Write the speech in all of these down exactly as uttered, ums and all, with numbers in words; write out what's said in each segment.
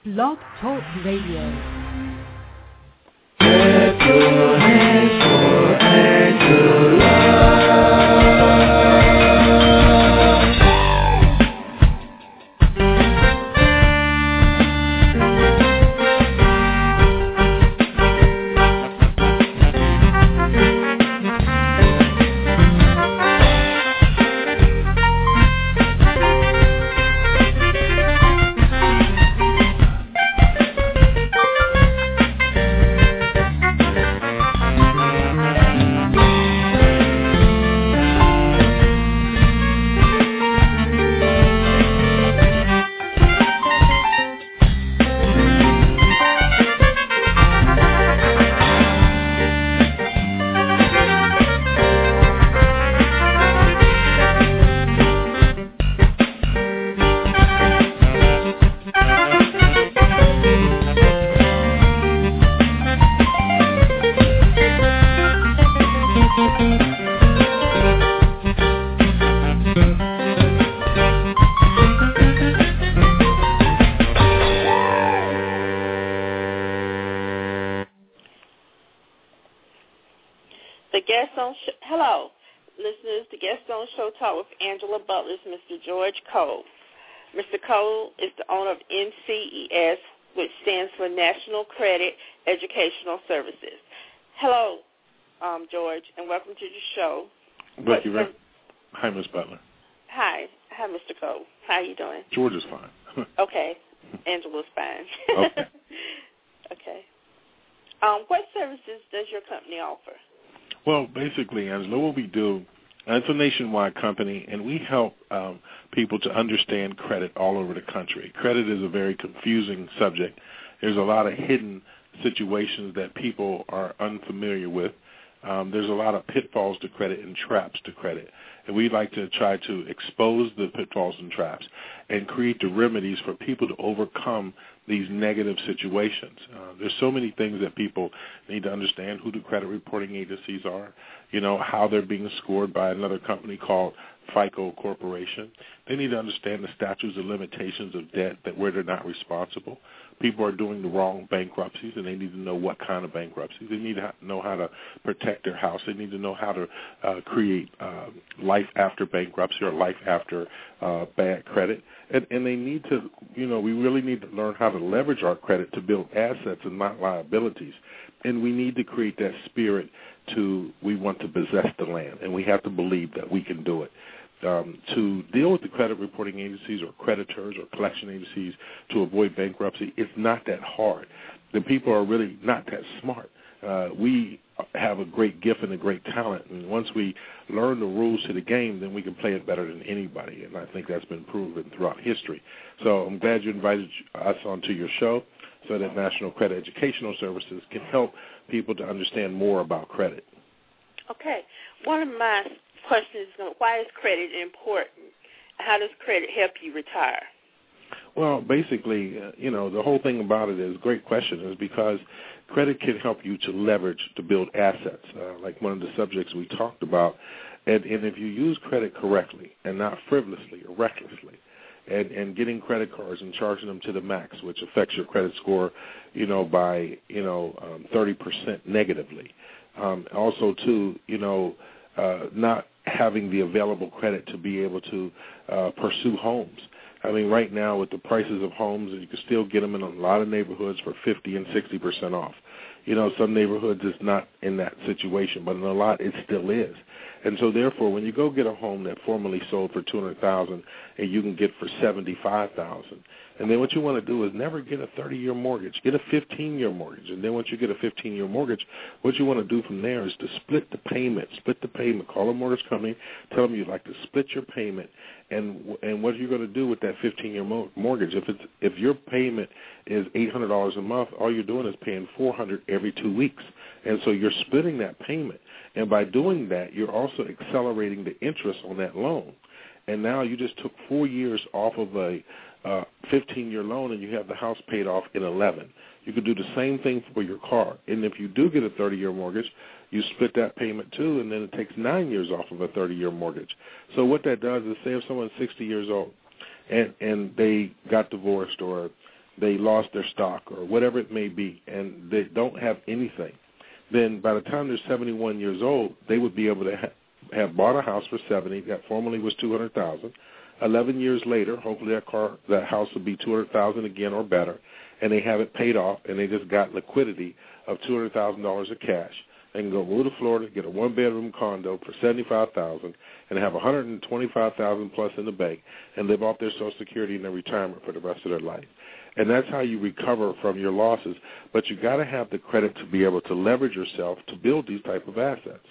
Blog Talk Radio. Let your hands for Angela. Hello, listeners. The guest on Show Talk with Angela Butler is Mister George Cole. Mister Cole is the owner of N C E S, which stands for National Credit Educational Services. Hello, um, George, and welcome to the show. Thank you very much. Hi, Miz Butler. Hi. Hi, Mister Cole. How are you doing? George is fine. Okay. Angela's fine. Okay. Okay. Um, what services does your company offer? Well, basically, Angela, what we do, it's a nationwide company, and we help um, people to understand credit all over the country. Credit is a very confusing subject. There's a lot of hidden situations that people are unfamiliar with. Um, there's a lot of pitfalls to credit and traps to credit. And we like to try to expose the pitfalls and traps and create the remedies for people to overcome these negative situations. Uh, there's so many things that people need to understand: who the credit reporting agencies are, you know, how they're being scored by another company called FICO Corporation. They need to understand the statutes and limitations of debt, that where they're not responsible. People are doing the wrong bankruptcies, and they need to know what kind of bankruptcies. They need to know how to protect their house. They need to know how to uh, create uh, life after bankruptcy or life after uh, bad credit. And, and they need to, you know, we really need to learn how to leverage our credit to build assets and not liabilities. And we need to create that spirit to, we want to possess the land, and we have to believe that we can do it. Um, to deal with the credit reporting agencies or creditors or collection agencies to avoid bankruptcy, it's not that hard. The people are really not that smart. Uh, we have a great gift and a great talent, and once we learn the rules to the game, then we can play it better than anybody, and I think that's been proven throughout history. So I'm glad you invited us onto your show so that National Credit Educational Services can help people to understand more about credit. Okay. One of my questions is, why is credit important? How does credit help you retire? Well, basically, uh, you know, the whole thing about it is, great question, is because credit can help you to leverage, to build assets, uh, like one of the subjects we talked about. And, and if you use credit correctly and not frivolously or recklessly, and, and getting credit cards and charging them to the max, which affects your credit score, you know, by, you know, um, thirty percent negatively. Um, also, too, you know, uh, not having the available credit to be able to uh, pursue homes. I mean, right now with the prices of homes, you can still get them in a lot of neighborhoods for fifty and sixty percent off. You know, some neighborhoods it's not in that situation, but in a lot it still is. And so therefore, when you go get a home that formerly sold for two hundred thousand dollars and you can get for seventy-five thousand dollars, and then what you want to do is never get a thirty-year mortgage. Get a fifteen-year mortgage. And then once you get a fifteen-year mortgage, what you want to do from there is to split the payment. Split the payment. Call a mortgage company. Tell them you'd like to split your payment. And and what you're going to do with that fifteen-year mo- mortgage, if it's if your payment is eight hundred dollars a month, all you're doing is paying four hundred dollars every two weeks. And so you're splitting that payment. And by doing that, you're also accelerating the interest on that loan. And now you just took four years off of a uh, fifteen-year loan, and you have the house paid off in eleven. You could do the same thing for your car. And if you do get a thirty-year mortgage, you split that payment too, and then it takes nine years off of a thirty-year mortgage. So what that does is, say if someone's sixty years old and, and they got divorced, or they lost their stock or whatever it may be, and they don't have anything, then by the time they're seventy-one years old, they would be able to ha- have bought a house for seventy that formerly was two hundred thousand dollars. eleven years later, hopefully that car, that house will be two hundred thousand dollars again or better, and they have it paid off, and they just got liquidity of two hundred thousand dollars of cash. They can go move to Florida, get a one-bedroom condo for seventy-five thousand dollars, and have one hundred twenty-five thousand dollars plus in the bank, and live off their Social Security and their retirement for the rest of their life. And that's how you recover from your losses. But you got to have the credit to be able to leverage yourself to build these type of assets.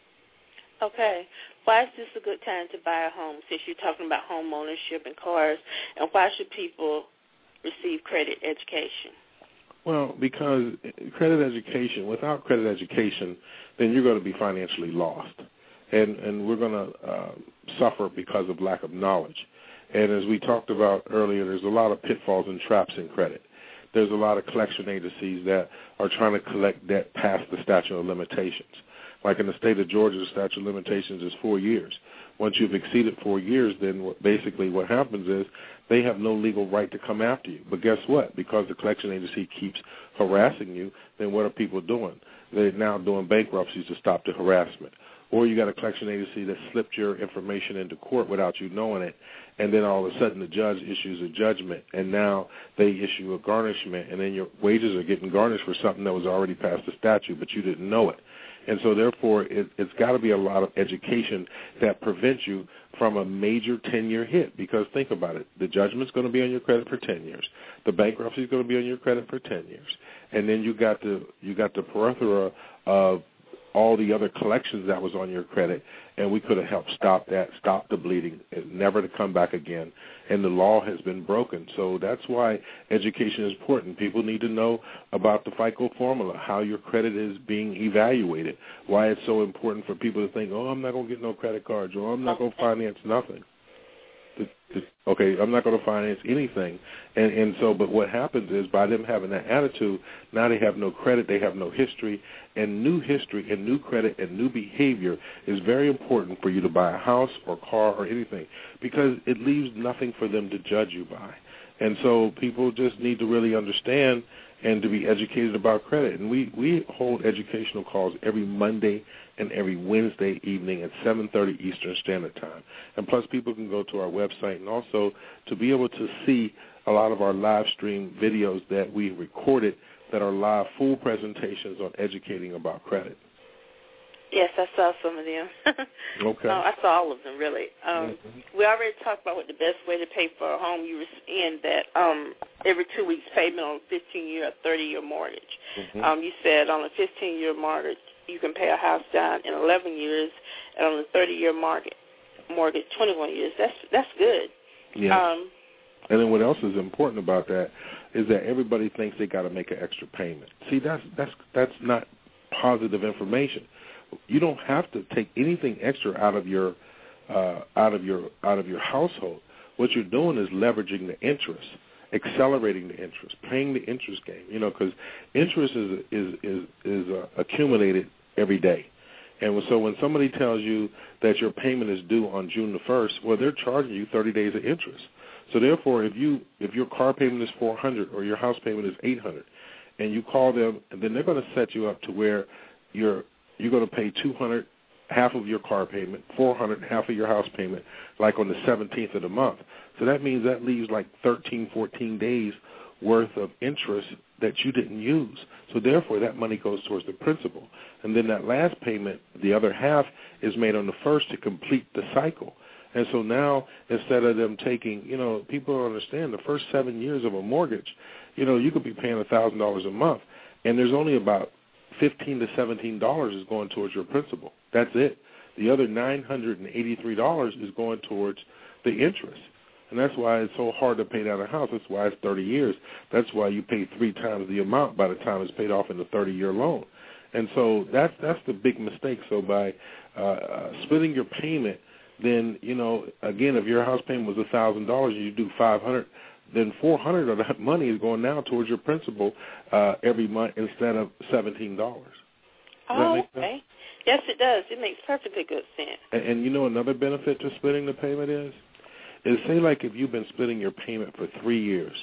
Okay. Why is this a good time to buy a home, since you're talking about home ownership and cars, and why should people receive credit education? Well, because credit education, without credit education, then you're going to be financially lost. And, and we're going to uh, suffer because of lack of knowledge. And as we talked about earlier, there's a lot of pitfalls and traps in credit. There's a lot of collection agencies that are trying to collect debt past the statute of limitations. Like in the state of Georgia, the statute of limitations is four years. Once you've exceeded four years, then what, basically what happens is they have no legal right to come after you. But guess what? Because the collection agency keeps harassing you, then what are people doing? They're now doing bankruptcies to stop the harassment. Or you got a collection agency that slipped your information into court without you knowing it, and then all of a sudden the judge issues a judgment, and now they issue a garnishment, and then your wages are getting garnished for something that was already past the statute, but you didn't know it. And so, therefore, it, it's got to be a lot of education that prevents you from a major ten-year hit. Because think about it. The judgment's going to be on your credit for ten years. The bankruptcy is going to be on your credit for ten years. And then you got the, you got the plethora of all the other collections that was on your credit, and we could have helped stop that, stop the bleeding, never to come back again. And the law has been broken. So that's why education is important. People need to know about the FICO formula, how your credit is being evaluated, why it's so important for people to think, oh, I'm not going to get no credit cards, or I'm not going to finance nothing. Okay, I'm not going to finance anything. And, and so, but what happens is by them having that attitude, now they have no credit, they have no history, and new history and new credit and new behavior is very important for you to buy a house or car or anything, because it leaves nothing for them to judge you by. And so people just need to really understand and to be educated about credit. And we, we hold educational calls every Monday and every Wednesday evening at seven thirty Eastern Standard Time. And plus people can go to our website and also to be able to see a lot of our live stream videos that we recorded that are live full presentations on educating about credit. Yes, I saw some of them. Okay. No, I saw all of them, really. Um, mm-hmm. We already talked about what the best way to pay for a home. You were saying that um, every two weeks payment on a fifteen-year or thirty-year mortgage. Mm-hmm. Um, you said on a fifteen-year mortgage, you can pay a house down in eleven years, and on a thirty-year mortgage, mortgage twenty-one years. That's that's good. Yeah. Um, and then what else is important about that is that everybody thinks they got to make an extra payment. See, that's that's that's not positive information. You don't have to take anything extra out of your uh, out of your out of your household. What you're doing is leveraging the interest, accelerating the interest, paying the interest game. You know, because interest is is is is uh, accumulated every day. And so when somebody tells you that your payment is due on June the first, well, they're charging you thirty days of interest. So therefore, if you if your car payment is four hundred dollars or your house payment is eight hundred dollars, and you call them, and then they're going to set you up to where you're you're going to pay two hundred dollars, half of your car payment, four hundred dollars, half of your house payment, like on the seventeenth of the month. So that means that leaves like thirteen, fourteen days worth of interest that you didn't use. So therefore, that money goes towards the principal. And then that last payment, the other half, is made on the first to complete the cycle. And so now, instead of them taking, you know, people don't understand the first seven years of a mortgage, you know, you could be paying one thousand dollars a month, and there's only about fifteen to seventeen dollars is going towards your principal. That's it. The other nine hundred eighty-three dollars is going towards the interest. And that's why it's so hard to pay down a house. That's why it's thirty years. That's why you pay three times the amount by the time it's paid off in the thirty-year loan. And so that's that's the big mistake. So by uh, uh, splitting your payment, then, you know, again, if your house payment was one thousand dollars and you do five hundred dollars, then four hundred dollars of that money is going now towards your principal uh, every month instead of seventeen dollars. Does oh, that make okay. sense? Yes, it does. It makes perfectly good sense. And, and you know another benefit to splitting the payment is? Is say like if you've been splitting your payment for three years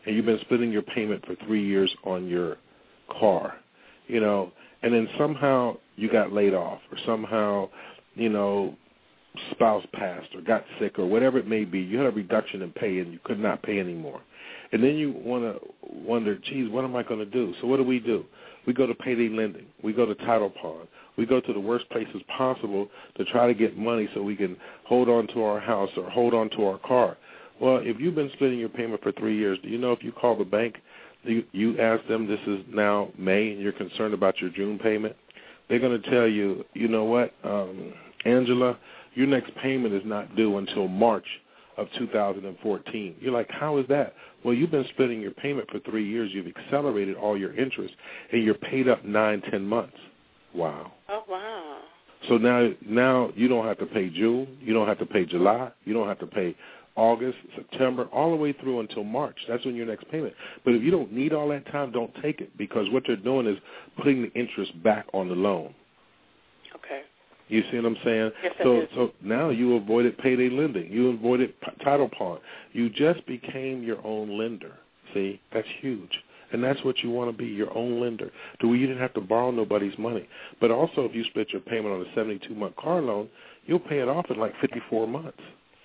and you've been splitting your payment for three years on your car, you know, and then somehow you got laid off, or somehow, you know, spouse passed or got sick or whatever it may be, you had a reduction in pay and you could not pay anymore. And then you want to wonder, geez, what am I going to do? So what do we do? We go to payday lending. We go to title pawn. We go to the worst places possible to try to get money so we can hold on to our house or hold on to our car. Well, if you've been splitting your payment for three years, do you know if you call the bank, you, you ask them, this is now May, and you're concerned about your June payment, they're going to tell you, you know what, um, Angela, your next payment is not due until March of two thousand fourteen. You're like, how is that? Well, you've been splitting your payment for three years. You've accelerated all your interest, and you're paid up nine, ten months. Wow. Oh, wow. So now, now you don't have to pay June. You don't have to pay July. You don't have to pay August, September, all the way through until March. That's when your next payment. But if you don't need all that time, don't take it, because what they're doing is putting the interest back on the loan. Okay. You see what I'm saying? Yes, so, I do. so now you avoided payday lending. You avoided p- title pawn. You just became your own lender. See, that's huge. And that's what you want to be, your own lender, to where you didn't have to borrow nobody's money. But also, if you split your payment on a seventy-two month car loan, you'll pay it off in like fifty-four months.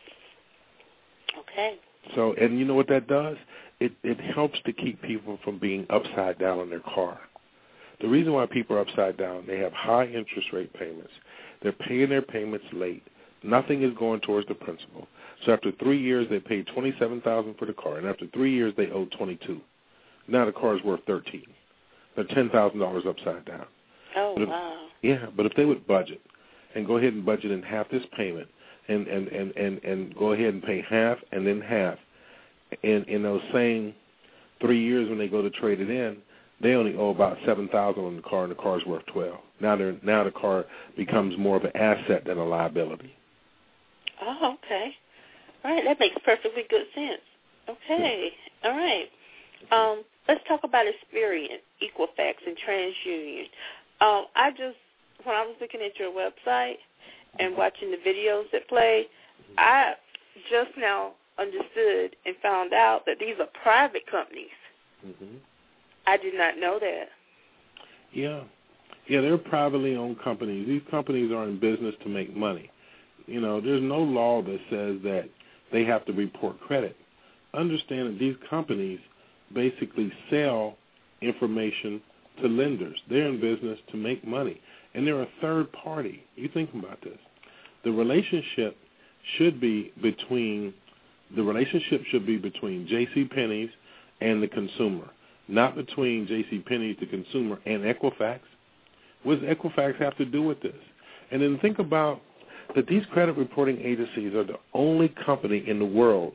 Okay. So, and you know what that does? It, it helps to keep people from being upside down in their car. The reason why people are upside down, they have high interest rate payments. They're paying their payments late. Nothing is going towards the principal. So after three years, they paid twenty-seven thousand dollars for the car, and after three years, they owe twenty-two thousand dollars. Now the car is worth thirteen thousand dollars. They're ten thousand dollars upside down. Oh, but if, wow. Yeah, but if they would budget and go ahead and budget in half this payment and, and, and, and, and go ahead and pay half and then half, in, in those same three years when they go to trade it in, they only owe about seven thousand dollars on the car, and the car is worth twelve thousand dollars. Now, they're, now the car becomes more of an asset than a liability. Oh, okay. All right, that makes perfectly good sense. Okay, all right. Um, let's talk about Experian, Equifax, and TransUnion. Um, I just, when I was looking at your website and watching the videos that play, I just now understood and found out that these are private companies. Mm-hmm. I did not know that. Yeah. Yeah, they're privately owned companies. These companies are in business to make money. You know, there's no law that says that they have to report credit. Understand that these companies basically sell information to lenders. They're in business to make money, and they're a third party. You think about this. The relationship should be between the relationship should be between JCPenney's and the consumer, not between JCPenney's, the consumer, and Equifax. What does Equifax have to do with this? And then think about that these credit reporting agencies are the only company in the world,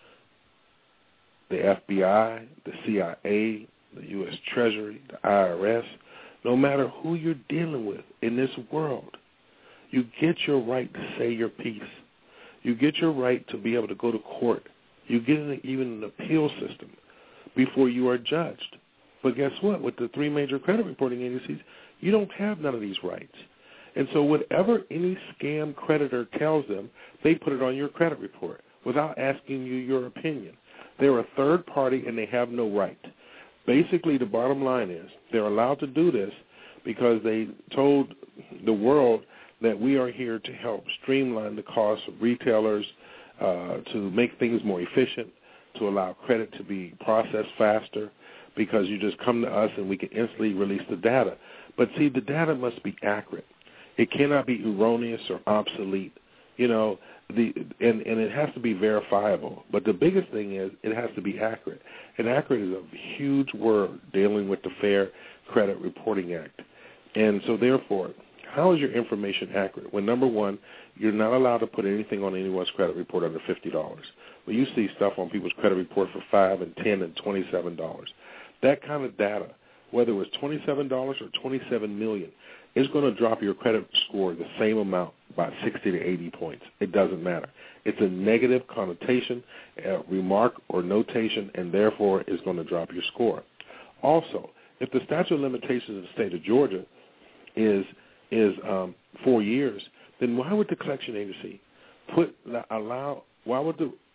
the F B I, the C I A, the U S Treasury, the I R S, no matter who you're dealing with in this world, you get your right to say your piece. You get your right to be able to go to court. You get an, even an appeal system before you are judged. But guess what? With the three major credit reporting agencies, you don't have none of these rights. And so whatever any scam creditor tells them, they put it on your credit report without asking you your opinion. They're a third party, and they have no right. Basically, the bottom line is they're allowed to do this because they told the world that we are here to help streamline the costs of retailers, uh, to make things more efficient, to allow credit to be processed faster, because you just come to us and we can instantly release the data. But, see, the data must be accurate. It cannot be erroneous or obsolete, you know, the and, and it has to be verifiable. But the biggest thing is it has to be accurate. And accurate is a huge word dealing with the Fair Credit Reporting Act. And so, therefore, how is your information accurate? When, number one, you're not allowed to put anything on anyone's credit report under fifty dollars. Well, you see stuff on people's credit report for five dollars and ten dollars and twenty-seven dollars. That kind of data, whether it was twenty-seven dollars or twenty-seven million dollars, is going to drop your credit score the same amount, by sixty to eighty points. It doesn't matter. It's a negative connotation, a remark, or notation, and therefore is going to drop your score. Also, if the statute of limitations in the state of Georgia is is um, four years, then why would the collection agency put allow? Why would the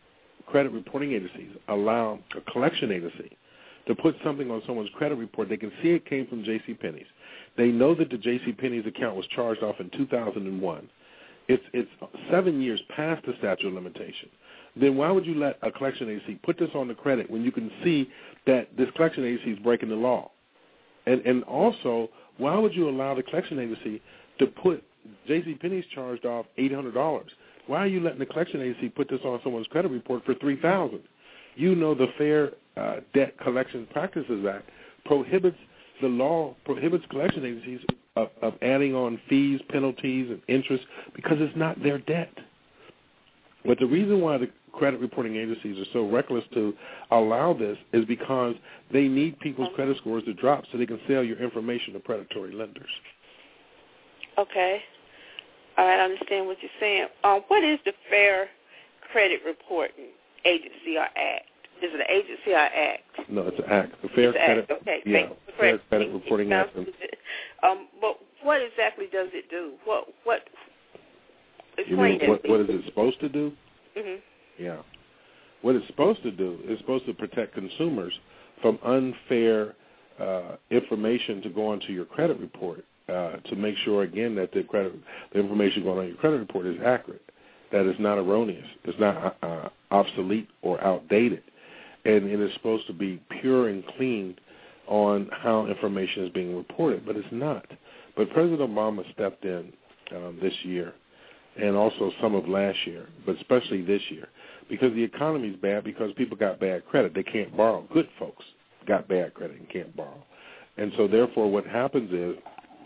credit reporting agencies allow a collection agency to put something on someone's credit report, they can see it came from JCPenney's. They know that the JCPenney's account was charged off in two thousand one. It's it's seven years past the statute of limitation. Then why would you let a collection agency put this on the credit when you can see that this collection agency is breaking the law? And and also, why would you allow the collection agency to put JCPenney's charged off eight hundred dollars? Why are you letting the collection agency put this on someone's credit report for three thousand dollars? You know the Fair uh, Debt Collection Practices Act prohibits the law prohibits collection agencies of, of adding on fees, penalties, and interest because it's not their debt. But the reason why the credit reporting agencies are so reckless to allow this is because they need people's credit scores to drop so they can sell your information to predatory lenders. Okay. All right, I understand what you're saying. Um, what is the Fair Credit Reporting Agency or Act? Is it an agency or act? No, it's an act. The Fair it's Credit, act. Okay. yeah, Fair Credit Reporting Act. Um, but what exactly does it do? What what? You mean what, what is it supposed to do? Mhm. Yeah. What it's supposed to do is supposed to protect consumers from unfair uh, information to go onto your credit report uh, to make sure, again, that the credit the information going on your credit report is accurate, that it's not erroneous, it's not uh, obsolete or outdated. And it is supposed to be pure and clean on how information is being reported, but it's not. But President Obama stepped in um, this year and also some of last year, but especially this year, because the economy is bad because people got bad credit. They can't borrow. Good folks got bad credit and can't borrow. And so therefore what happens is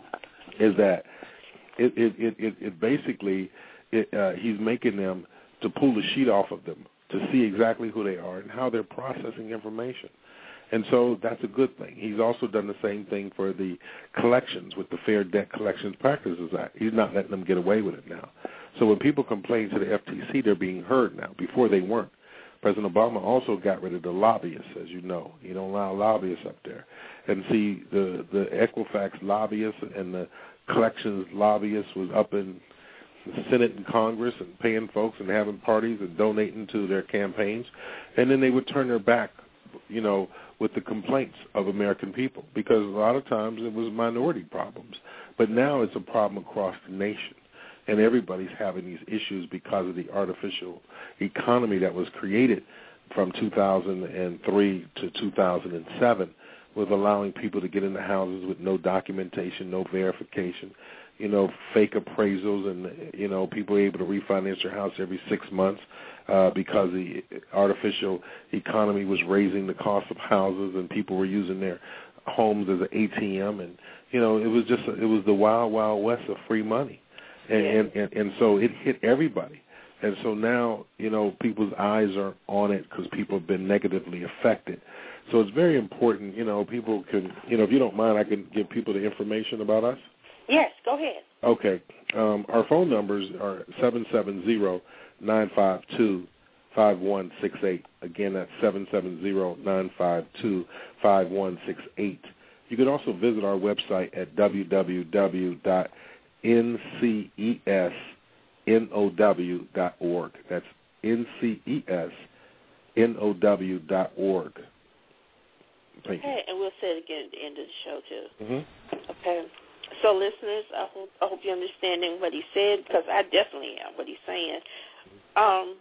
is that it, it, it, it, it basically it, uh, he's making them to pull the sheet off of them to see exactly who they are and how they're processing information. And so that's a good thing. He's also done the same thing for the collections with the Fair Debt Collections Practices Act. He's not letting them get away with it now. So when people complain to the F T C, they're being heard now. Before they weren't. President Obama also got rid of the lobbyists, as you know. He don't allow lobbyists up there. And see, the, the Equifax lobbyists and the collections lobbyists was up in the Senate and Congress and paying folks and having parties and donating to their campaigns. And then they would turn their back, you know, with the complaints of American people, because a lot of times it was minority problems. But now it's a problem across the nation, and everybody's having these issues because of the artificial economy that was created from two thousand three to two thousand seven, with allowing people to get into houses with no documentation, no verification, you know, fake appraisals, and, you know, people are able to refinance their house every six months uh, because the artificial economy was raising the cost of houses, and people were using their homes as an A T M, and, you know, it was just, it was the wild, wild west of free money. And, and, and, and so it hit everybody. And so now, you know, people's eyes are on it because people have been negatively affected. So it's very important, you know, people can, you know, if you don't mind, I can give people the information about us. Yes, go ahead. Okay. Um, our phone numbers are seven seven zero, nine five two, five one six eight. Again, that's seven seven zero, nine five two, five one six eight. You can also visit our website at w w w dot n c e s n o w dot org. That's n c e s n o w dot org. Thank you. Okay, and we'll say it again at the end of the show, too. Mm-hmm. Okay. So, listeners, I hope, I hope you're understanding what he said, because I definitely am, what he's saying. Um,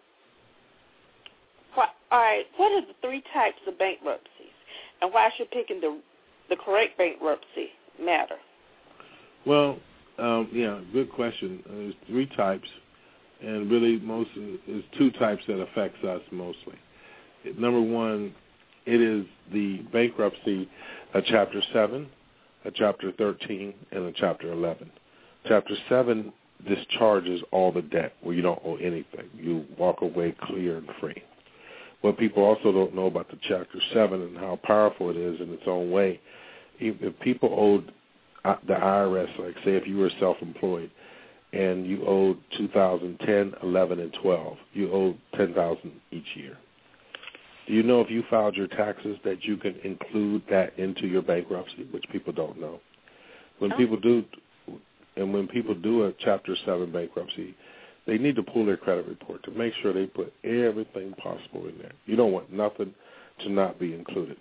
what, all right, what are the three types of bankruptcies, and why should picking the the correct bankruptcy matter? Well, um, yeah, good question. Uh, there's three types, and really most there's two types that affects us mostly. Number one, it is the bankruptcy of Chapter seven, a Chapter thirteen, and a Chapter eleven. Chapter seven discharges all the debt where you don't owe anything. You walk away clear and free. What people also don't know about the Chapter seven and how powerful it is in its own way, if people owed the I R S, like say if you were self-employed and you owed two thousand ten, eleven, and twelve, you owed ten thousand dollars each year. Do you know if you filed your taxes that you can include that into your bankruptcy, which people don't know? When oh. people do, and when people do a Chapter seven bankruptcy, they need to pull their credit report to make sure they put everything possible in there. You don't want nothing to not be included.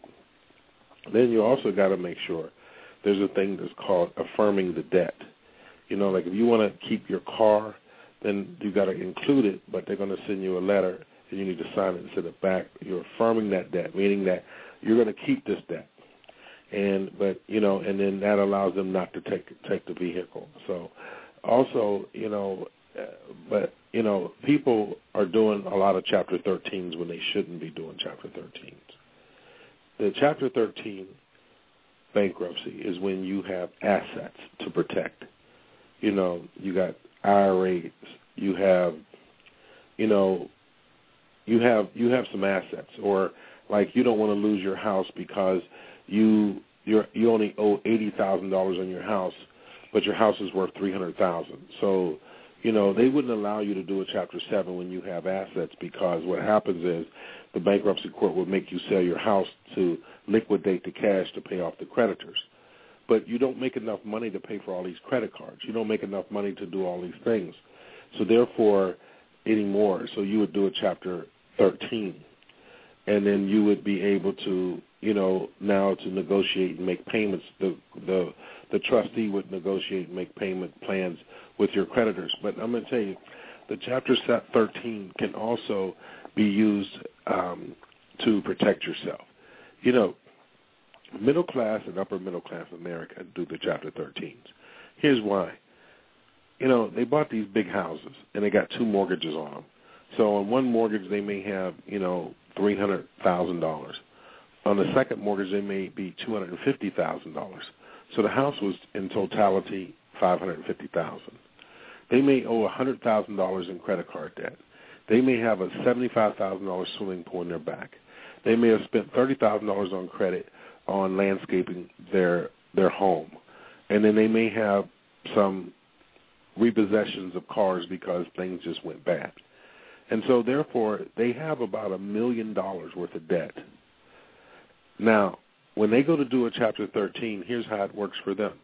Then you also got to make sure there's a thing that's called affirming the debt. You know, like if you want to keep your car, then you got to include it, but they're going to send you a letter and you need to sign it and send it back. You're affirming that debt, meaning that you're going to keep this debt. And but you know, and then that allows them not to take take the vehicle. So also, you know, uh, but you know, people are doing a lot of Chapter thirteens when they shouldn't be doing Chapter thirteens. The Chapter thirteen bankruptcy is when you have assets to protect. You know, you got I R As, you have, you know, you have you have some assets, or like you don't want to lose your house because you you're, you only owe eighty thousand dollars on your house, but your house is worth three hundred thousand dollars. So, you know, they wouldn't allow you to do a Chapter seven when you have assets, because what happens is the bankruptcy court would make you sell your house to liquidate the cash to pay off the creditors. But you don't make enough money to pay for all these credit cards. You don't make enough money to do all these things. So therefore, anymore, so you would do a Chapter thirteen, and then you would be able to, you know, now to negotiate and make payments. The the the trustee would negotiate and make payment plans with your creditors. But I'm going to tell you, the Chapter thirteen can also be used um, to protect yourself. You know, middle class and upper middle class America do the Chapter thirteens. Here's why. You know, they bought these big houses and they got two mortgages on them. So on one mortgage they may have, you know, three hundred thousand dollars. On the second mortgage they may be two hundred fifty thousand dollars. So the house was in totality five hundred fifty thousand dollars. They may owe one hundred thousand dollars in credit card debt. They may have a seventy-five thousand dollars swimming pool in their back. They may have spent thirty thousand dollars on credit on landscaping their their home. And then they may have some repossessions of cars because things just went bad. And so, therefore, they have about a million dollars worth of debt. Now, when they go to do a Chapter thirteen, here's how it works for them.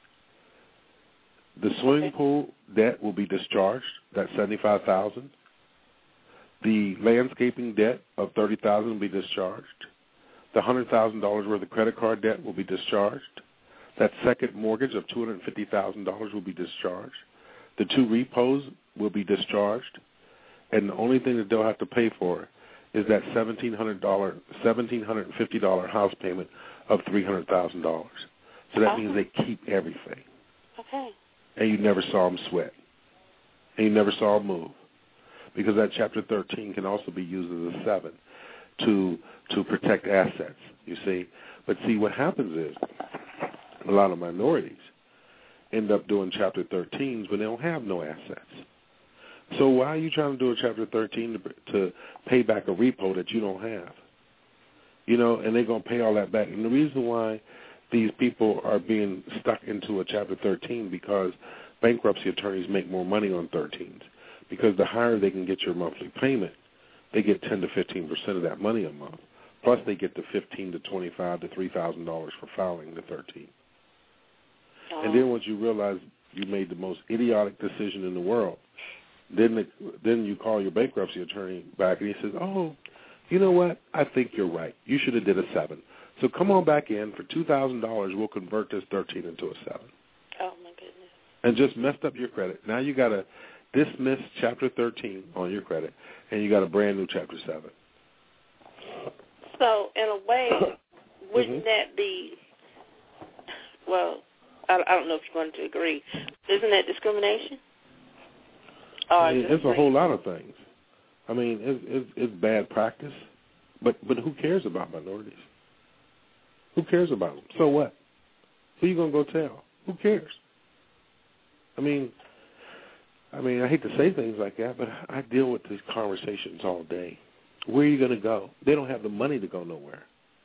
The swimming pool debt will be discharged, that's seventy-five thousand dollars. The landscaping debt of thirty thousand dollars will be discharged. The one hundred thousand dollars worth of credit card debt will be discharged. That second mortgage of two hundred fifty thousand dollars will be discharged. The two repos will be discharged. And the only thing that they'll have to pay for is that seventeen hundred dollars, one thousand seven hundred fifty dollars house payment of three hundred thousand dollars. So that okay. means they keep everything. Okay. And you never saw them sweat. And you never saw them move. Because that Chapter thirteen can also be used as a seven to to protect assets, you see. But see, what happens is a lot of minorities end up doing Chapter thirteens when they don't have no assets. So why are you trying to do a Chapter thirteen to, to pay back a repo that you don't have? You know, and they're going to pay all that back. And the reason why these people are being stuck into a Chapter thirteen because bankruptcy attorneys make more money on thirteens. Because the higher they can get your monthly payment, they get ten to fifteen percent of that money a month. Plus they get the fifteen to twenty-five to three thousand dollars for filing the thirteen. Oh. And then once you realize you made the most idiotic decision in the world, then the, then you call your bankruptcy attorney back and he says, "Oh, you know what? I think you're right. You should have did a seven. So come on back in for two thousand dollars. We'll convert this thirteen into a seven." Oh my goodness! And just messed up your credit. Now you got to dismiss Chapter thirteen on your credit, and you got a brand new Chapter seven. So in a way, wouldn't mm-hmm. that be? Well, I, I don't know if you're going to agree. Isn't that discrimination? I mean, it's a whole lot of things. I mean, it's, it's, it's bad practice, but but who cares about minorities? Who cares about them? So what? Who you gonna go tell? Who cares? I mean, I mean, I hate to say things like that, but I deal with these conversations all day. Where are you gonna go? They don't have the money to go nowhere.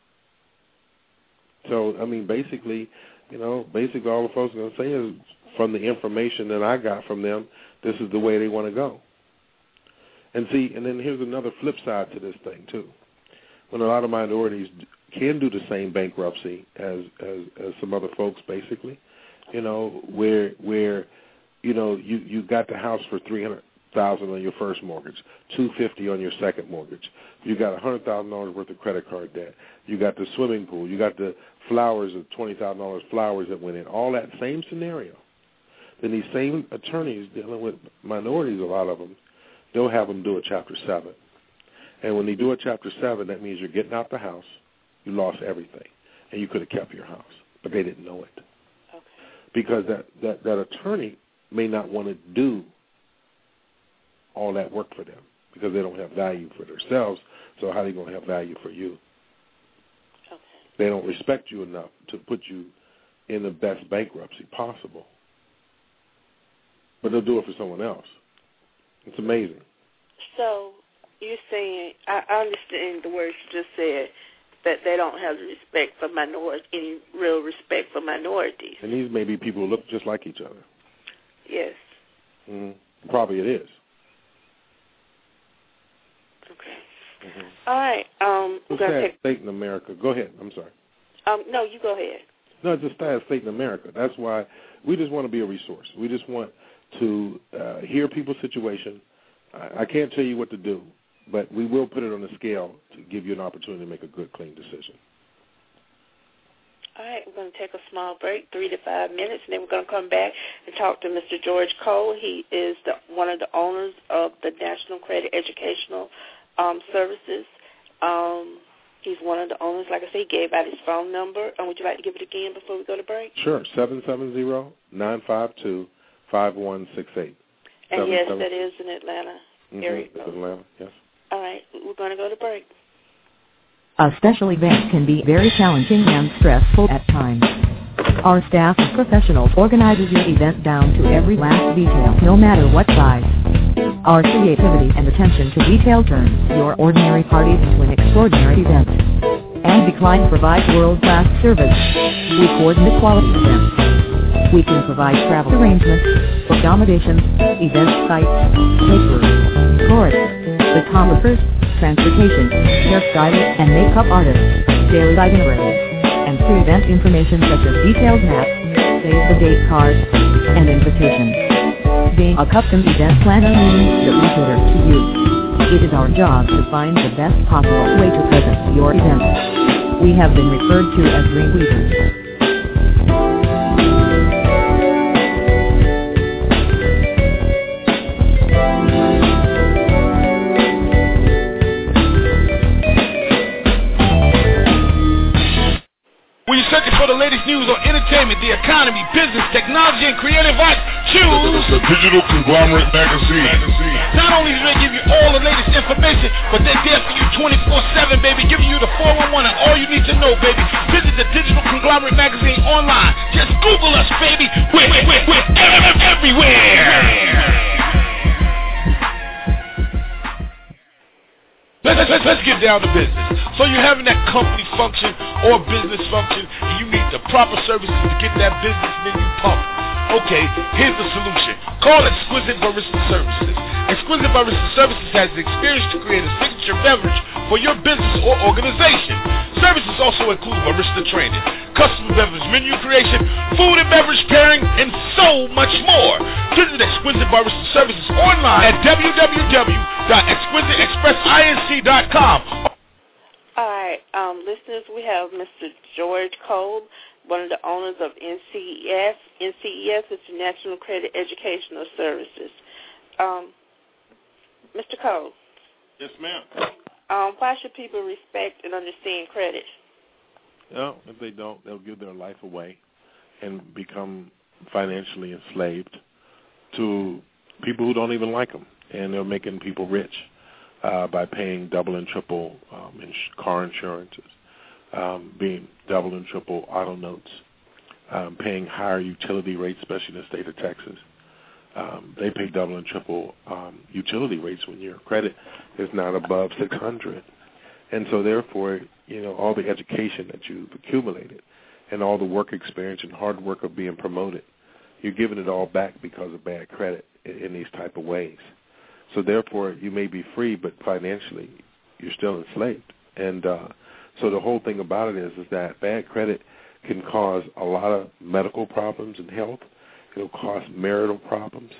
So I mean, basically, you know, basically all the folks are gonna say is from the information that I got from them, this is the way they want to go. And see, and then here's another flip side to this thing, too. When a lot of minorities can do the same bankruptcy as, as, as some other folks, basically, you know, where, where you know, you, you got the house for three hundred thousand dollars on your first mortgage, two hundred fifty dollars on your second mortgage. You got one hundred thousand dollars worth of credit card debt. You got the swimming pool. You got the flowers of twenty thousand dollars flowers that went in. All that same scenario. Then these same attorneys dealing with minorities, a lot of them, they'll have them do a Chapter seven. And when they do a Chapter seven, that means you're getting out the house. You lost everything, and you could have kept your house, but they didn't know it. Okay. Because that, that, that attorney may not want to do all that work for them because they don't have value for themselves, so how are they going to have value for you? Okay. They don't respect you enough to put you in the best bankruptcy possible. But they'll do it for someone else. It's amazing. So you're saying, I understand the words you just said, that they don't have the respect for minorities, any real respect for minorities. And these may be people who look just like each other. Yes. Mm-hmm. Probably it is. Okay. Mm-hmm. All right. Um, it's a sad take... state in America. Go ahead. I'm sorry. Um, no, you go ahead. No, it's a sad state in America. That's why we just want to be a resource. We just want to uh, hear people's situation. I, I can't tell you what to do, but we will put it on the scale to give you an opportunity to make a good, clean decision. All right, we're going to take a small break, three to five minutes, and then we're going to come back and talk to Mister George Cole. He is the, one of the owners of the National Credit Educational um, Services. Um, he's one of the owners. Like I said, he gave out his phone number. And would you like to give it again before we go to break? Sure, seven seven zero, nine five two, five one six eight. And yes, that is in Atlanta mm-hmm. area. It's Atlanta, yes. All right, we're going to go to break. A special event can be very challenging and stressful at times. Our staff of professionals organizes your event down to every last detail, no matter what size. Our creativity and attention to detail turns your ordinary party into an extraordinary event. And Decline provides world-class service. We coordinate quality events. We can provide travel arrangements, accommodations, event sites, caterers, tourists, photographers, transportation, hairstylists and makeup artists, daily itineraries, and pre-event information such as detailed maps, save-the-date cards, and invitations. Being a custom event planner means that we cater to you. It is our job to find the best possible way to present your event. We have been referred to as ringleaders. When you're searching for the latest news on entertainment, the economy, business, technology, and creative arts, choose the Digital Conglomerate Magazine. Not only do they give you all the latest information, but they're there for you twenty-four seven, baby, giving you the four one one and all you need to know, baby. Visit the Digital Conglomerate Magazine online. Just Google us, baby. We're, we're, we're, we're everywhere. Let's, let's, let's get down to business. So you're having that company function or business function, and you need the proper services to get that business menu pumped. Okay, here's the solution. Call Exquisite Barista Services. Exquisite Barista Services has the experience to create a signature beverage for your business or organization. Services also include barista training, custom beverage menu creation, food and beverage pairing, and so much more. Visit Exquisite Barista Services online at w w w dot exquisite express inc dot com. All right, um, listeners, we have Mister George Cole, one of the owners of N C E S. N C E S is the National Credit Educational Services. Um, Mister Cole. Yes, ma'am. Um, why should people respect and understand credit? Well, if they don't, they'll give their life away and become financially enslaved to people who don't even like them, and they're making people rich uh, by paying double and triple um, ins- car insurances, um, being double and triple auto notes, um, paying higher utility rates, especially in the state of Texas. Um, they pay double and triple um, utility rates when your credit is not above six hundred. And so therefore, you know, all the education that you've accumulated and all the work experience and hard work of being promoted, you're giving it all back because of bad credit in, in these type of ways. So therefore, you may be free, but financially, you're still enslaved. And uh, so the whole thing about it is, is that bad credit can cause a lot of medical problems and health. It'll cause marital problems,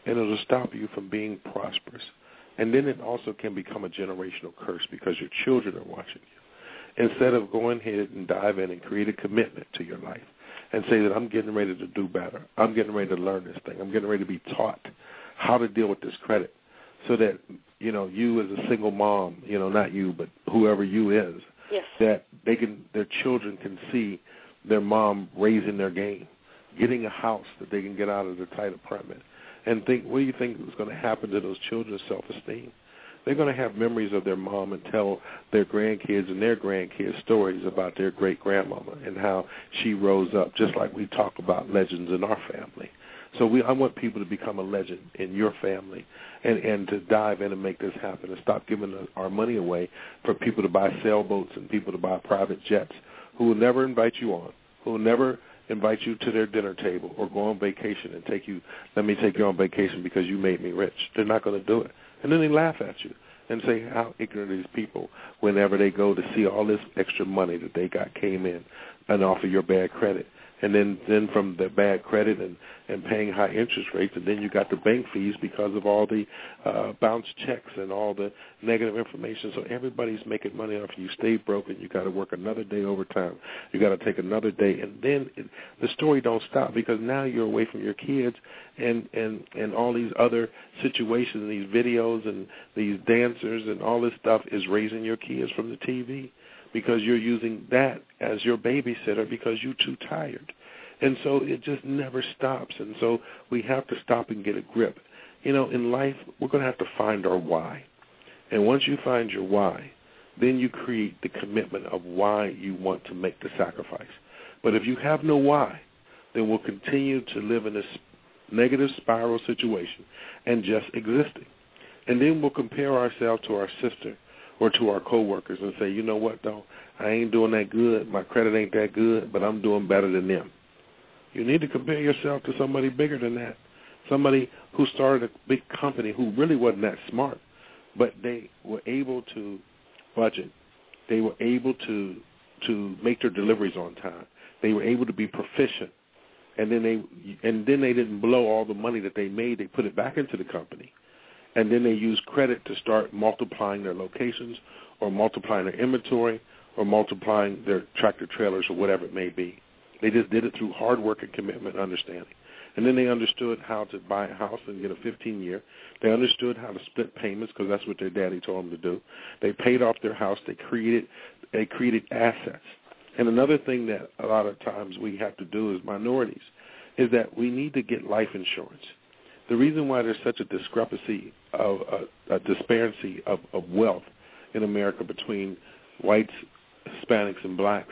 and it'll stop you from being prosperous. And then it also can become a generational curse because your children are watching you. Instead of going ahead and dive in and create a commitment to your life and say that I'm getting ready to do better, I'm getting ready to learn this thing, I'm getting ready to be taught how to deal with this credit so that, you know, you as a single mom, you know, not you, but whoever you is, yes. that they can, their children can see their mom raising their game, getting a house that they can get out of the tight apartment, and think, what do you think is going to happen to those children's self-esteem? They're going to have memories of their mom and tell their grandkids and their grandkids stories about their great-grandmama and how she rose up, just like we talk about legends in our family. So we, I want people to become a legend in your family and, and to dive in and make this happen and stop giving the, our money away for people to buy sailboats and people to buy private jets who will never invite you on, who will never invite you to their dinner table or go on vacation and take you, let me take you on vacation because you made me rich. They're not going to do it. And then they laugh at you and say how ignorant these people whenever they go to see all this extra money that they got came in and off of your bad credit. And then, then from the bad credit and, and paying high interest rates, and then you got the bank fees because of all the uh, bounce checks and all the negative information. So everybody's making money off you. Stay broke, and you got to work another day overtime. You got to take another day, and then it, the story don't stop because now you're away from your kids and, and, and all these other situations, these videos and these dancers and all this stuff is raising your kids from the T V. Because you're using that as your babysitter because you're too tired. And so it just never stops. And so we have to stop and get a grip. You know, in life, we're going to have to find our why. And once you find your why, then you create the commitment of why you want to make the sacrifice. But if you have no why, then we'll continue to live in this negative spiral situation and just existing. And then we'll compare ourselves to our sister or to our coworkers and say, you know what, though, I ain't doing that good. My credit ain't that good, but I'm doing better than them. You need to compare yourself to somebody bigger than that, somebody who started a big company who really wasn't that smart, but they were able to budget. They were able to to make their deliveries on time. They were able to be proficient, and then they and then they didn't blow all the money that they made. They put it back into the company. And then they use credit to start multiplying their locations or multiplying their inventory or multiplying their tractor trailers or whatever it may be. They just did it through hard work and commitment and understanding. And then they understood how to buy a house and get a fifteen-year. They understood how to split payments because that's what their daddy told them to do. They paid off their house. They created, they created assets. And another thing that a lot of times we have to do as minorities is that we need to get life insurance. The reason why there's such a discrepancy of a, a disparity of, of wealth in America between whites, Hispanics, and blacks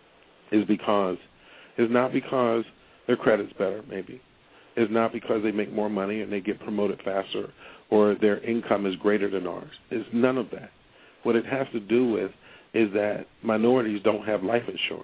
is because it's not because their credit's better, maybe. It's not because they make more money and they get promoted faster or their income is greater than ours. It's none of that. What it has to do with is that minorities don't have life insurance.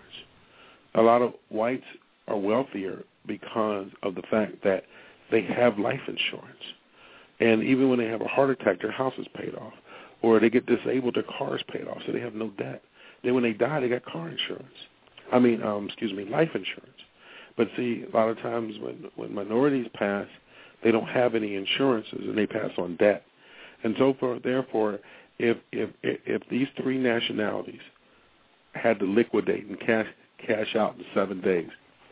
A lot of whites are wealthier because of the fact that they have life insurance. And even when they have a heart attack, their house is paid off. Or they get disabled, their car is paid off, so they have no debt. Then when they die, they got car insurance. I mean, um, excuse me, life insurance. But see, a lot of times when, when minorities pass, they don't have any insurances, and they pass on debt. And so for, therefore, if, if, if these three nationalities had to liquidate and cash, cash out in seven days,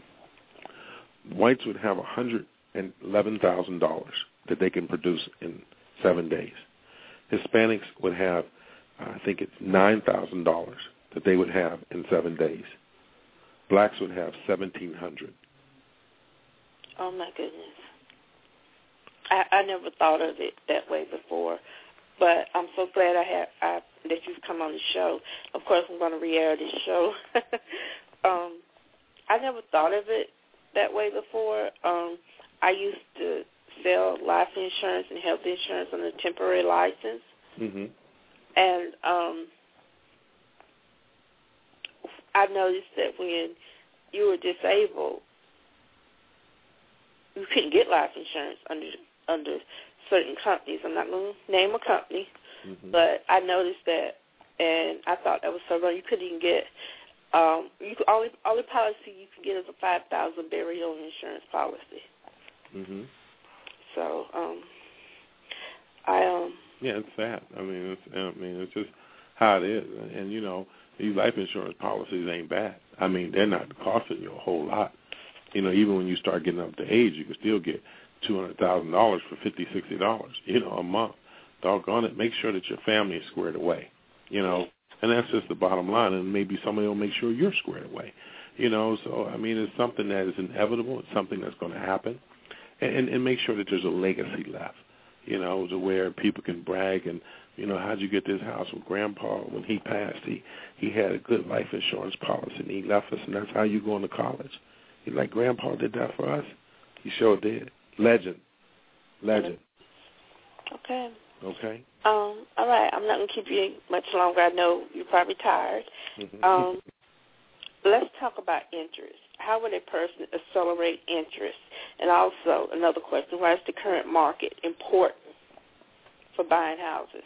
whites would have one hundred eleven thousand dollars that they can produce in seven days. Hispanics would have, I think it's nine thousand dollars that they would have in seven days. Blacks would have seventeen hundred dollars. Oh, my goodness. I, I never thought of it that way before, but I'm so glad I had I, that you've come on the show. Of course, I'm going to re-air this show. um, I never thought of it that way before. Um, I used to sell life insurance and health insurance on a temporary license. Mm-hmm. And um, I noticed that when you were disabled, you couldn't get life insurance under under certain companies. I'm not going to name a company, mm-hmm. but I noticed that, and I thought that was so wrong. You couldn't even get um, you could only only policy you can get is a five thousand burial insurance policy. Mm-hmm. So, um, I um. Yeah, it's sad. I mean, it's, I mean, it's just how it is. And you know, these life insurance policies ain't bad. I mean, they're not costing you a whole lot. You know, even when you start getting up to age, you can still get two hundred thousand dollars for fifty, sixty dollars. You know, a month. Doggone it. Make sure that your family is squared away. You know, and that's just the bottom line. And maybe somebody will make sure you're squared away. You know, so I mean, it's something that is inevitable. It's something that's going to happen, and, and, and make sure that there's a legacy left. You know, to where people can brag and, you know, how'd you get this house? Well, Grandpa, when he passed, he, he had a good life insurance policy, and he left us, and that's how you going to college. He's like, Grandpa did that for us? He sure did. Legend. Legend. Okay. Okay. Um, all right. I'm not going to keep you much longer. I know you're probably tired. Um, let's talk about interest. How would a person accelerate interest? And also, another question, why is the current market important for buying houses?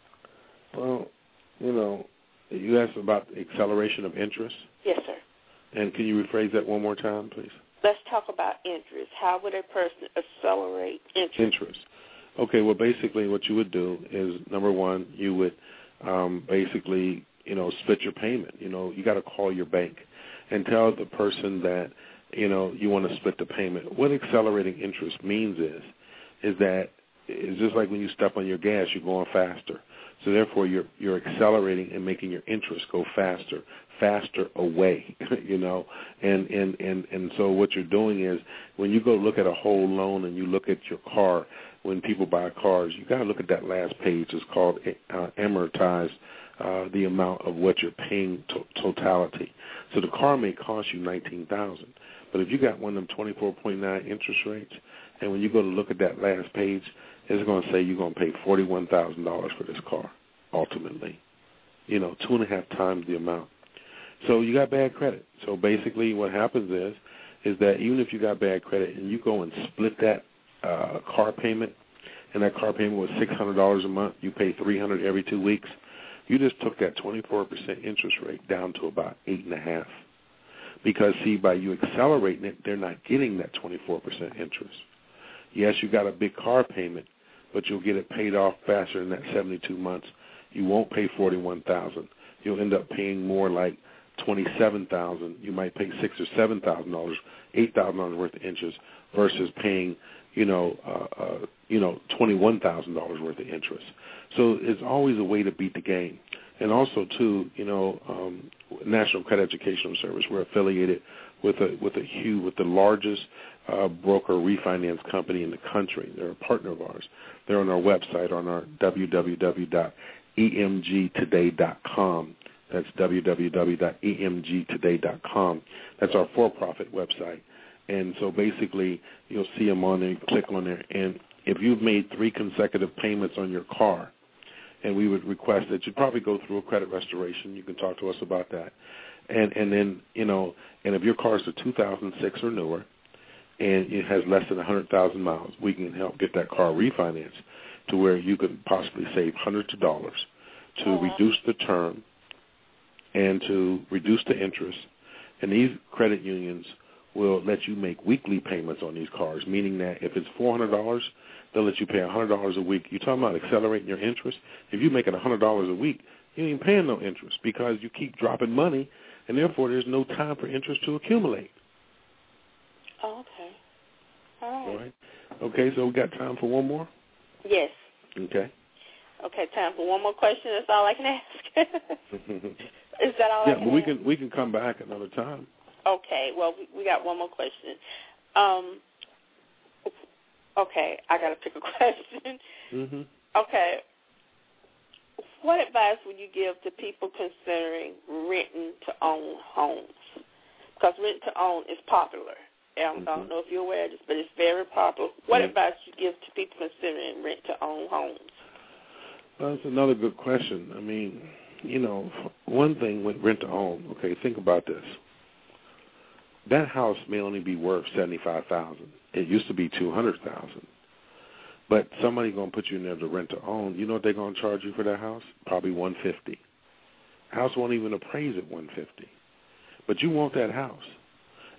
Well, you know, you asked about acceleration of interest. Yes, sir. And can you rephrase that one more time, please? Let's talk about interest. How would a person accelerate interest? Interest. Okay, well, basically what you would do is, number one, you would um, basically, you know, split your payment. You know, you got to call your bank and tell the person that, you know, you want to split the payment. What accelerating interest means is, is that it's just like when you step on your gas, you're going faster. So therefore, you're you're accelerating and making your interest go faster, faster away, you know. And, and, and, and so what you're doing is when you go look at a whole loan and you look at your car, when people buy cars, you got to look at that last page. It's called uh, amortize uh, the amount of what you're paying to- totality. So the car may cost you nineteen thousand dollars, but if you got one of them twenty-four point nine interest rates, and when you go to look at that last page, it's going to say you're going to pay forty-one thousand dollars for this car, ultimately. You know, two and a half times the amount. So you got bad credit. So basically what happens is, is that even if you got bad credit and you go and split that uh, car payment, and that car payment was six hundred dollars a month, you pay three hundred dollars every two weeks, you just took that twenty-four percent interest rate down to about eight point five. Because, see, by you accelerating it, they're not getting that twenty-four percent interest. Yes, you got a big car payment, but you'll get it paid off faster in that seventy-two months. You won't pay forty-one thousand dollars. You'll end up paying more like twenty-seven thousand dollars. You might pay six thousand dollars or seven thousand dollars, eight thousand dollars worth of interest versus paying, you know, uh, uh, you know, twenty-one thousand dollars worth of interest. So it's always a way to beat the game. And also, too, you know, um, National Credit Educational Service, we're affiliated with a with a huge, with the largest uh, broker refinance company in the country. They're a partner of ours. They're on our website, on our w w w dot e m g today dot com. That's w w w dot e m g today dot com. That's our for-profit website. And so basically, you'll see them on there, click on there, and if you've made three consecutive payments on your car, and we would request that you probably go through a credit restoration. You can talk to us about that. And and then, you know, and if your car is a two thousand six or newer and it has less than one hundred thousand miles, we can help get that car refinanced to where you could possibly save hundreds of dollars to uh-huh. reduce the term and to reduce the interest. And these credit unions will let you make weekly payments on these cars, meaning that if it's four hundred dollars, they'll let you pay one hundred dollars a week. You're talking about accelerating your interest. If you make it one hundred dollars a week, you ain't paying no interest because you keep dropping money, and therefore there's no time for interest to accumulate. Oh, okay. All right. All right. Okay, so we got time for one more? Yes. Okay. Okay, time for one more question. That's all I can ask. Is that all yeah, I can but we ask? can, we can come back another time. Okay, well, we, we got one more question. Um, okay, I got to pick a question. Mm-hmm. Okay, what advice would you give to people considering renting to own homes? Because rent to own is popular. I don't, mm-hmm. I don't know if you're aware of this, but it's very popular. What mm-hmm. advice would you give to people considering rent to own homes? Well, that's another good question. I mean, you know, one thing with rent to own, okay, think about this. That house may only be worth seventy-five thousand dollars. It used to be two hundred thousand dollars. But somebody's going to put you in there to rent to own. You know what they're going to charge you for that house? Probably one hundred fifty dollars. House won't even appraise at one hundred fifty dollars. But you want that house.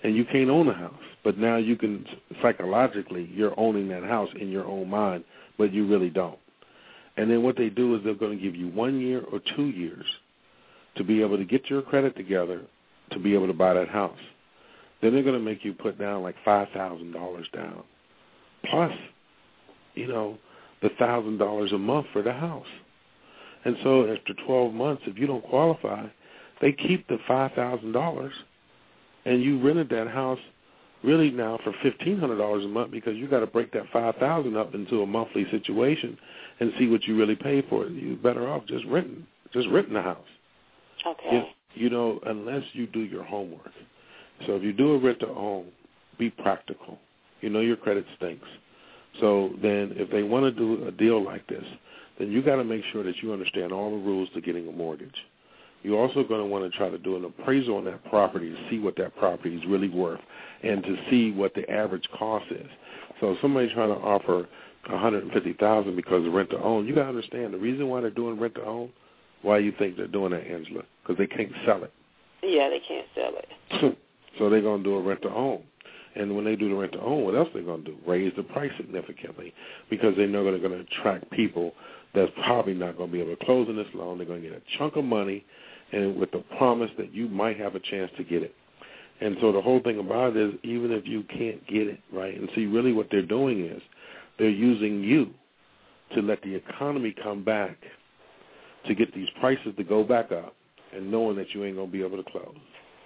and you can't own a house. But now you can, psychologically, you're owning that house in your own mind, but you really don't. And then what they do is they're going to give you one year or two years to be able to get your credit together to be able to buy that house. Then they're going to make you put down like five thousand dollars down, plus, you know, the one thousand dollars a month for the house. And so after twelve months, if you don't qualify, they keep the five thousand dollars, and you rented that house really now for fifteen hundred dollars a month because you got to break that five thousand dollars up into a monthly situation and see what you really pay for it. You're better off just renting, just renting the house. Okay. If, you know, unless you do your homework. So if you do a rent-to-own, be practical. You know your credit stinks. So then if they want to do a deal like this, then you got to make sure that you understand all the rules to getting a mortgage. You're also going to want to try to do an appraisal on that property to see what that property is really worth and to see what the average cost is. So if somebody's trying to offer one hundred fifty thousand dollars because of rent-to-own, you got to understand the reason why they're doing rent-to-own. Why you think they're doing that, Angela? Because they can't sell it. Yeah, they can't sell it. So they're going to do a rent-to-own. And when they do the rent-to-own, what else are they going to do? Raise the price significantly because they know they're going to attract people that's probably not going to be able to close on this loan. They're going to get a chunk of money and with the promise that you might have a chance to get it. And so the whole thing about it is even if you can't get it, right, and see really what they're doing is they're using you to let the economy come back to get these prices to go back up and knowing that you ain't going to be able to close.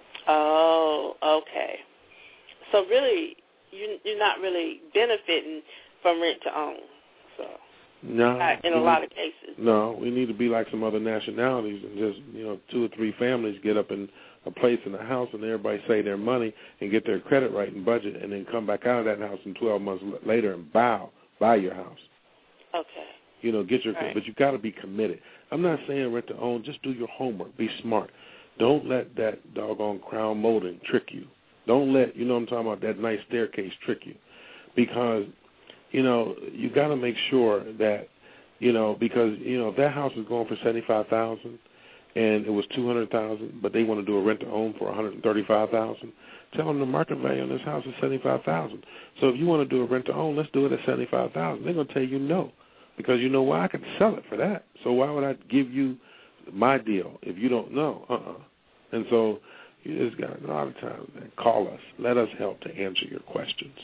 Oh, okay. So really, you, you're not really benefiting from rent-to-own. So no, not in a lot of cases. No, we need to be like some other nationalities and just, you know, two or three families get up in a place in the house and everybody save their money and get their credit right and budget and then come back out of that house and twelve months later and buy, buy your house. Okay. You know, get your, right. But you got to be committed. I'm not saying rent to own. Just do your homework. Be smart. Don't let that doggone crown molding trick you. Don't let, you know what I'm talking about, that nice staircase trick you. Because, you know, you got to make sure that, you know, because, you know, if that house is going for seventy-five thousand dollars and it was two hundred thousand dollars, but they want to do a rent to own for one hundred thirty-five thousand dollars, tell them the market value on this house is seventy-five thousand dollars. So if you want to do a rent to own, let's do it at seventy-five thousand dollars. They're going to tell you no. Because you know why? I can sell it for that. So why would I give you my deal if you don't know? Uh-uh. And so you just got a lot of times, man, call us. Let us help to answer your questions.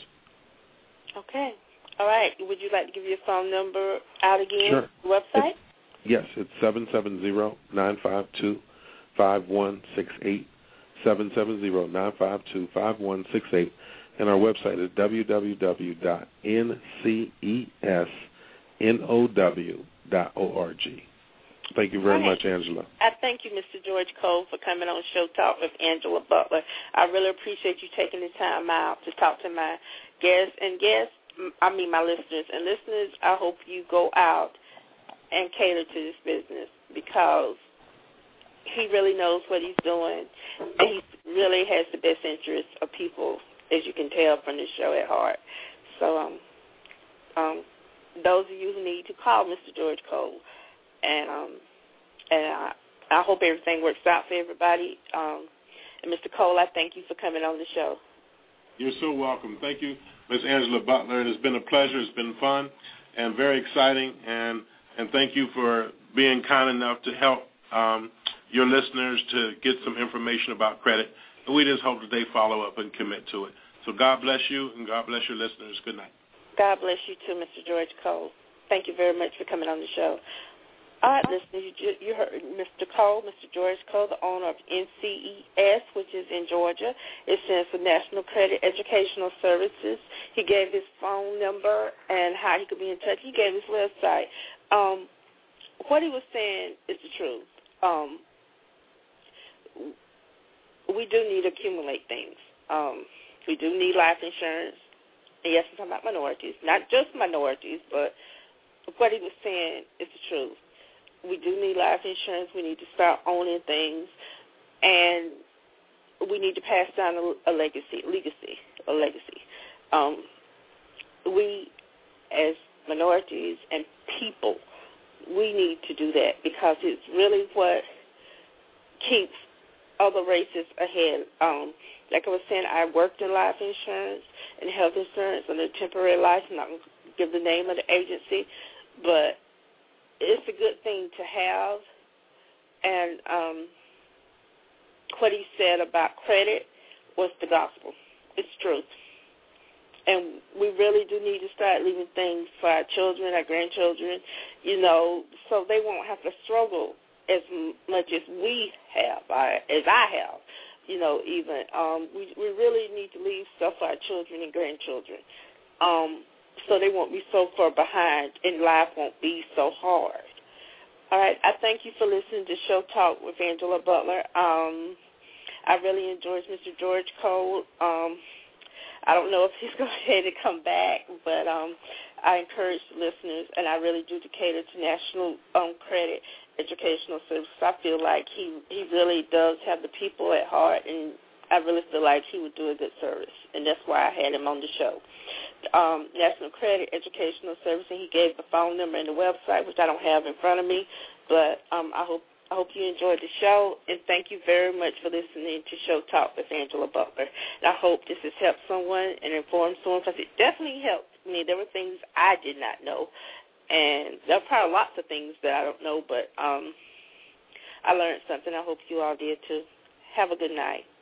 Okay. All right. Would you like to give your phone number out again? Sure. Website? It's, yes, it's seven seven zero, nine five two, five one six eight, seven seven zero, nine five two, five one six eight. And our website is w w w dot n c e s now dot org. Thank you very right. much, Angela. I thank you, Mister George Cole, for coming on Show Talk with Angela Butler. I really appreciate you taking the time out to talk to my guests and guests, I mean my listeners. And listeners, I hope you go out and cater to this business because he really knows what he's doing, and he really has the best interests of people, as you can tell from the show, at heart. So um, um, those of you who need to call Mister George Cole, and um, and I, I hope everything works out for everybody. Um, and Mister Cole, I thank you for coming on the show. You're so welcome. Thank you, Miz Angela Butler. It has been a pleasure. It's been fun and very exciting. And, and thank you for being kind enough to help um, your listeners to get some information about credit. And we just hope that they follow up and commit to it. So God bless you, and God bless your listeners. Good night. God bless you too, Mister George Cole. Thank you very much for coming on the show. All right, listeners, you, you heard Mister Cole, Mister George Cole, the owner of N C E S, which is in Georgia. It stands for National Credit Educational Services. He gave his phone number and how he could be in touch. He gave his website. Um, what he was saying is the truth. Um, we do need to accumulate things. Um, we do need life insurance. And yes, I'm talking about minorities, not just minorities, but what he was saying is the truth. We do need life insurance. We need to start owning things, and we need to pass down a, a legacy, legacy, a legacy. Um, we, as minorities and people, we need to do that because it's really what keeps other races ahead. Um, like I was saying, I worked in life insurance and health insurance under temporary license. I'm not going to give the name of the agency, but it's a good thing to have. And um, what he said about credit was the gospel. It's truth. And we really do need to start leaving things for our children, our grandchildren, you know, so they won't have to struggle as much as we have, as I have, you know, even. Um, we, we really need to leave stuff for our children and grandchildren um, so they won't be so far behind and life won't be so hard. All right, I thank you for listening to Show Talk with Angela Butler. Um, I really enjoyed Mister George Cole. Um, I don't know if he's going to come back, but um, I encourage the listeners, and I really do to cater to National um, Credit Educational Services. I feel like he, he really does have the people at heart, and I really feel like he would do a good service, and that's why I had him on the show. Um, National Credit Educational Service, and he gave the phone number and the website, which I don't have in front of me, but um, I hope I hope you enjoyed the show, and thank you very much for listening to Show Talk with Angela Butler. And I hope this has helped someone and informed someone, because it definitely helped me. There were things I did not know, and there are probably lots of things that I don't know, but um, I learned something. I hope you all did too. Have a good night.